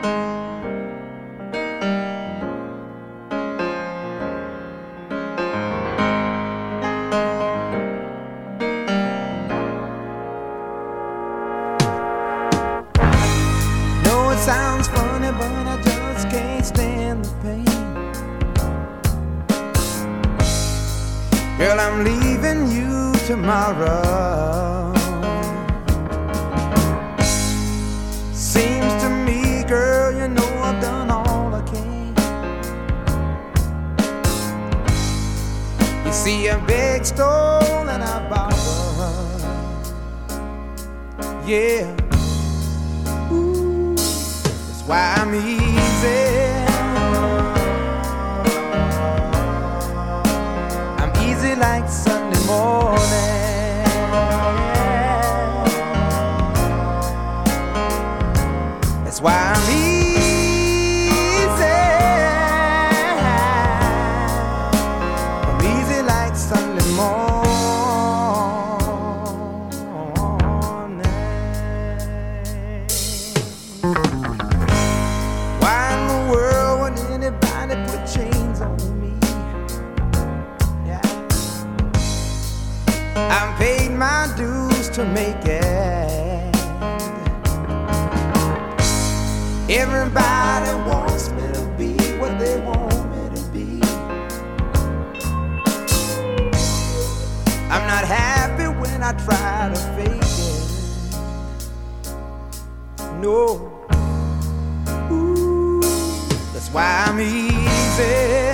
Know it sounds funny, but I just can't stand the pain. Girl, I'm leaving you tomorrow. Seems to me, girl, you know I've done all I can. You see, I beg, stole, and I borrowed. Yeah. Ooh, that's why I'm easy. Like Sunday morning. That's why I'm easy. I'm easy like Sunday morning. Why in the world would anybody put chains on me? I've paid my dues to make it. Everybody wants me to be what they want me to be. I'm not happy when I try to fake it. No. Ooh, that's why I'm easy.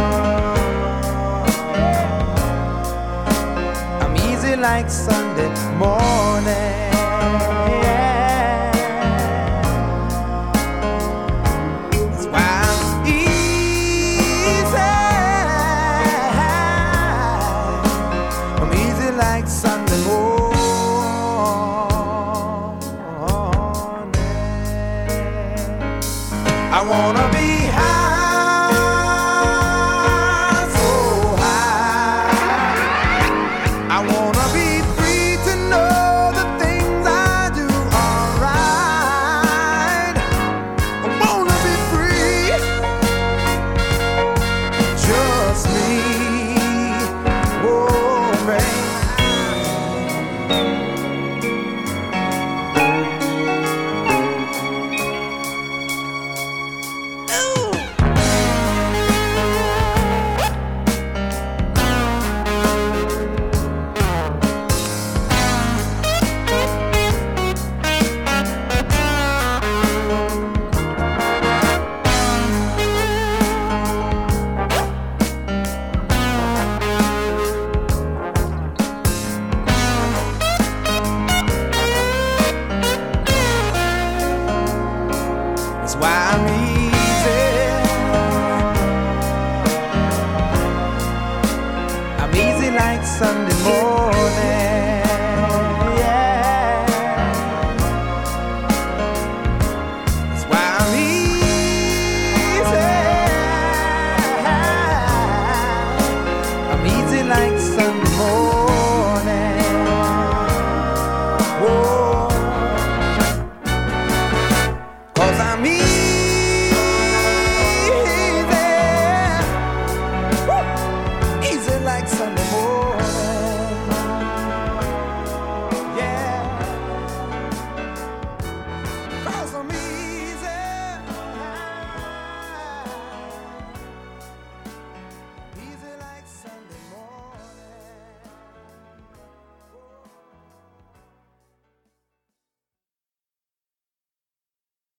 Like Sunday morning. That's why I'm easy. I'm easy like Sunday morning. I wanna be high.